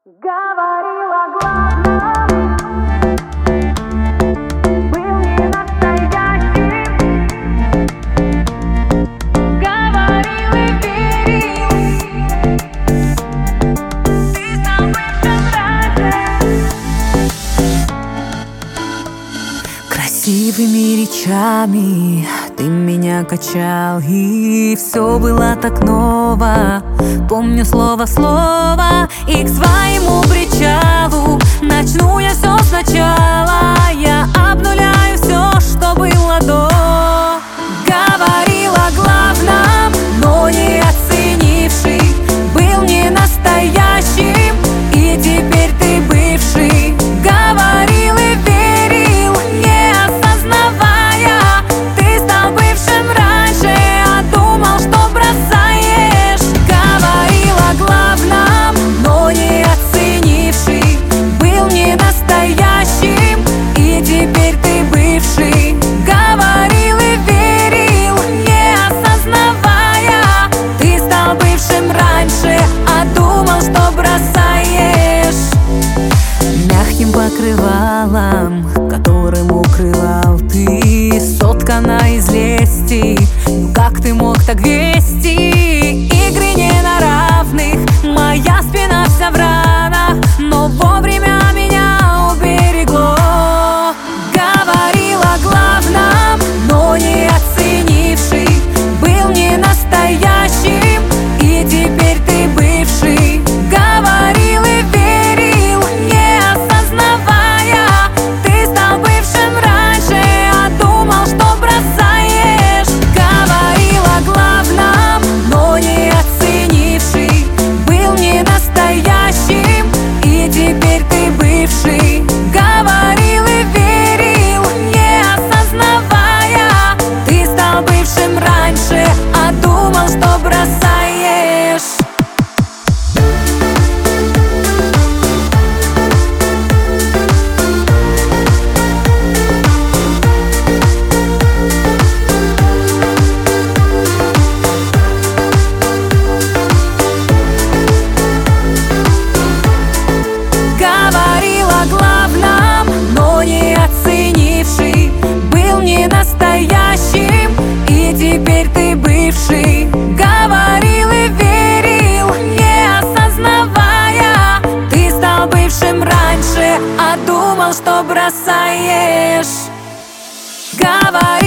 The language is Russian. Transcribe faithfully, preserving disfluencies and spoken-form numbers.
Говорила главным, был не настоящим. Говорил и верил, ты стал бывшим раньше. Красивыми речами ты меня качал, и все было так ново. Помню слово в слово, и к своему причалу начну я все сначала. Я обнуляю все, что было до. Говорил о главном, но не оценивший, был не настоящим, и теперь ты бывший. Говорил и верил, не осознавая, ты стал бывшим раньше, а думал, что бросаешь. Говорил о главном, но не оценивший, был не настоящим, и теперь ты бывший. Говорил и верил, не осознавая, ты стал бывшим раньше, а думал, что бросаешь. Мягким покрывалом, которым укрывал ты, соткана из лести. Ну как ты мог так вести? Игры не на равных, моя спина вся в ранах, но вовремя меня уберегло. Говорил о главном, но не оценивший, был не настоящим, и теперь ты бывший. Говорил и верил, не осознавая, ты стал бывшим раньше, а думал, что бросаешь. Говорил о главном, но не оценивший, был не настоящим, и теперь ты бывший. Говорил и верил, не осознавая, ты стал бывшим раньше, а думал, что бросаешь. Говорил о главном, но не оценивший, был не настоящим, и теперь ты бывший. Говорил и верил, не осознавая, ты стал бывшим раньше, а думал, что бросаешь. Говорил